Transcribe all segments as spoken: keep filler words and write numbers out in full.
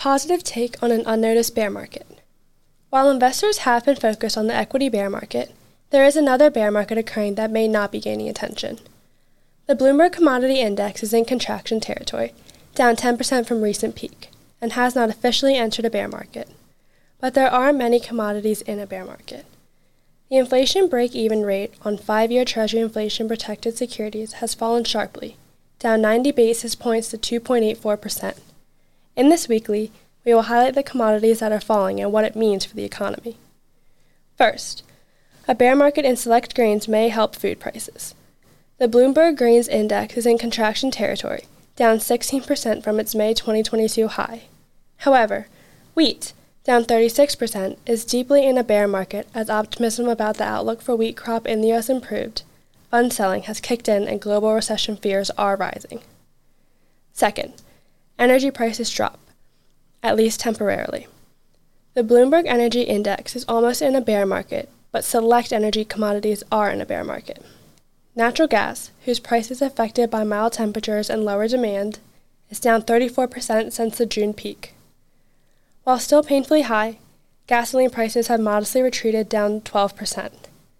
Positive take on an unnoticed bear market. While investors have been focused on the equity bear market, there is another bear market occurring that may not be gaining attention. The Bloomberg Commodity Index is in contraction territory, down ten percent from recent peak, and has not officially entered a bear market. But there are many commodities in a bear market. The inflation break-even rate on five-year Treasury inflation-protected securities has fallen sharply, down ninety basis points to two point eight four percent. In this weekly, we will highlight the commodities that are falling and what it means for the economy. First, a bear market in select grains may help food prices. The Bloomberg Grains Index is in contraction territory, down sixteen percent from its May twenty twenty-two high. However, wheat, down thirty-six percent, is deeply in a bear market as optimism about the outlook for wheat crop in the U S improved. Fund selling has kicked in and global recession fears are rising. Second, energy prices drop, at least temporarily. The Bloomberg Energy Index is almost in a bear market, but select energy commodities are in a bear market. Natural gas, whose price is affected by mild temperatures and lower demand, is down thirty-four percent since the June peak. While still painfully high, gasoline prices have modestly retreated down twelve percent.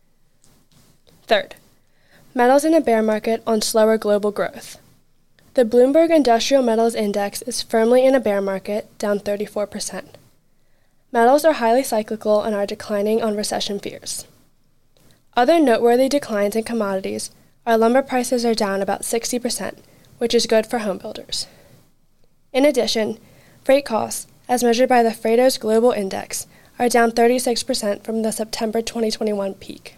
Third, metals in a bear market on slower global growth. The Bloomberg Industrial Metals Index is firmly in a bear market, down thirty-four percent. Metals are highly cyclical and are declining on recession fears. Other noteworthy declines in commodities are lumber prices are down about sixty percent, which is good for home builders. In addition, freight costs, as measured by the Freightos Global Index, are down thirty-six percent from the September twenty twenty-one peak.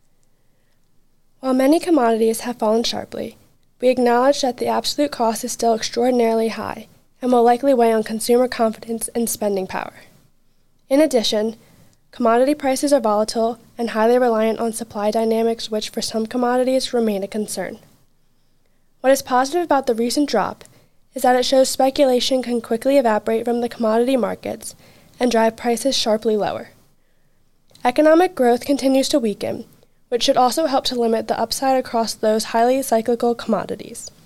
While many commodities have fallen sharply, we acknowledge that the absolute cost is still extraordinarily high and will likely weigh on consumer confidence and spending power. In addition, commodity prices are volatile and highly reliant on supply dynamics, which for some commodities remain a concern. What is positive about the recent drop is that it shows speculation can quickly evaporate from the commodity markets and drive prices sharply lower. Economic growth continues to weaken, which should also help to limit the upside across those highly cyclical commodities.